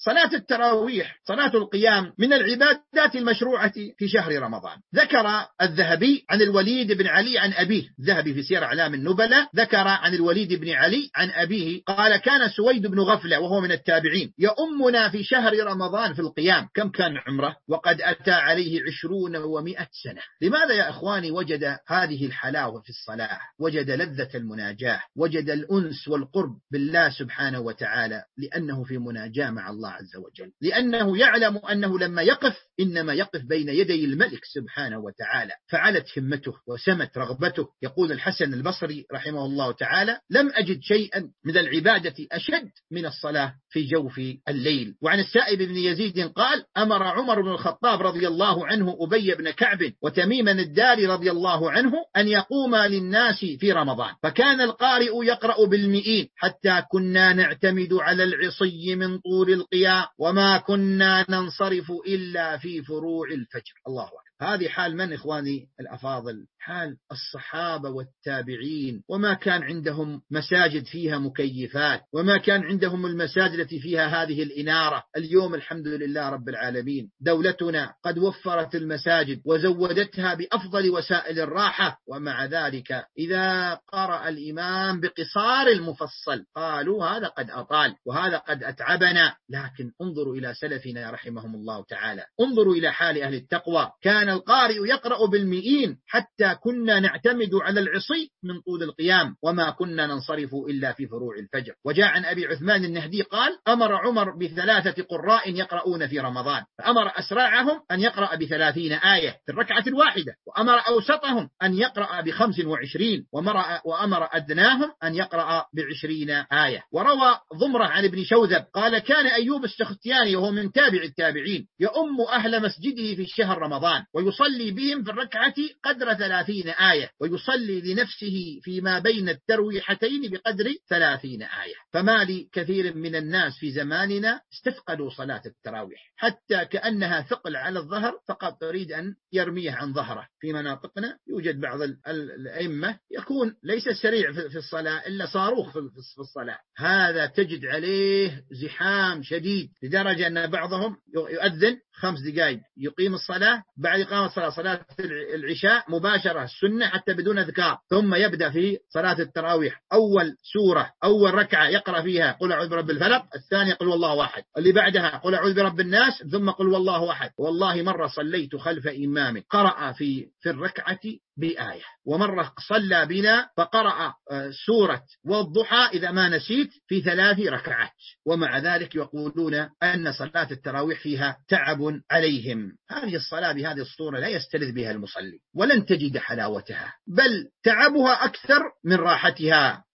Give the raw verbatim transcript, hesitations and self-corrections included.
صلاة التراويح صلاة القيام من العبادات المشروعة في شهر رمضان. ذكر الذهبي عن الوليد بن علي عن أبيه، الذهبي في سير أعلام النبلاء ذكر عن الوليد بن علي عن أبيه قال: كان سويد بن غفلة وهو من التابعين يؤمنا في شهر رمضان في القيام. كم كان عمره؟ وقد أتى عليه عشرون ومائة سنة. لماذا يا إخواني وجد هذه الحلاوة في الصلاة؟ وجد لذة المناجاة، وجد الأنس والقرب بالله سبحانه وتعالى، لأنه في مناجاة مع الله عز وجل، لأنه يعلم أنه لما يقف إنما يقف بين يدي الملك سبحانه وتعالى، فعلت همته وسمت رغبته. يقول الحسن البصري رحمه الله تعالى: لم أجد شيئا من العبادة أشد من الصلاة في جوف الليل. وعن السائب بن يزيد قال: أمر عمر بن الخطاب رضي الله عنه أبي بن كعب وتميما الداري رضي الله عنه أن يقوما للناس في رمضان، فكان القارئ يقرأ بالمئين حتى كنا نعتمد على العصي من طول القيام، وما كنا ننصرف إلا في فروع الفجر. الله أكبر. هذه حال من إخواني الأفاضل؟ حال الصحابة والتابعين. وما كان عندهم مساجد فيها مكيفات، وما كان عندهم المساجد التي فيها هذه الإنارة. اليوم الحمد لله رب العالمين دولتنا قد وفرت المساجد وزودتها بأفضل وسائل الراحة، ومع ذلك إذا قرأ الإمام بقصار المفصل قالوا هذا قد أطال وهذا قد أتعبنا. لكن انظروا إلى سلفنا رحمهم الله تعالى، انظروا إلى حال أهل التقوى. كان القارئ يقرأ بالمئين حتى كنا نعتمد على العصي من طول القيام، وما كنا ننصرف إلا في فروع الفجر. وجاء عن أبي عثمان النهدي قال: أمر عمر بثلاثة قراء يقرؤون في رمضان، فأمر أسرعهم أن يقرأ بثلاثين آية في الركعة الواحدة، وأمر أوسطهم أن يقرأ بخمس وعشرين، وأمر أدناهم أن يقرأ بعشرين آية. وروى ضمرة عن ابن شوذب قال: كان أيوب السختياني وهو من تابع التابعين يؤم أهل مسجده في الشهر رمضان ويصلي بهم في الركعة قدر ثلاثين آية، ويصلي لنفسه فيما بين الترويحتين بقدر ثلاثين آية. فما لي كثير من الناس في زماننا استثقلوا صلاة التراويح حتى كأنها ثقل على الظهر، فقط تريد أن يرميه عن ظهره. في مناطقنا يوجد بعض الأئمة يكون ليس سريع في الصلاة إلا صاروخ في الصلاة، هذا تجد عليه زحام شديد لدرجة أن بعضهم يؤذن خمس دقائق يقيم الصلاة، بعد إقامة الصلاة صلاة العشاء مباشرة السنة حتى بدون أذكار، ثم يبدأ في صلاة التراويح أول سورة أول ركعة يقرأ فيها قل أعوذ برب الفلق، الثانية قل والله واحد، اللي بعدها قل أعوذ برب الناس، ثم قل والله واحد. والله مرة صليت خلف إمام قرأ في في الركعة بآية، ومرة صلى بنا فقرأ سورة والضحى إذا ما نسيت في ثلاث ركعات، ومع ذلك يقولون أن صلاة التراويح فيها تعب عليهم. هذه الصلاة بهذه الصورة لا يستلذ بها المصلي ولن تجد حلاوتها، بل تعبها أكثر من راحتها.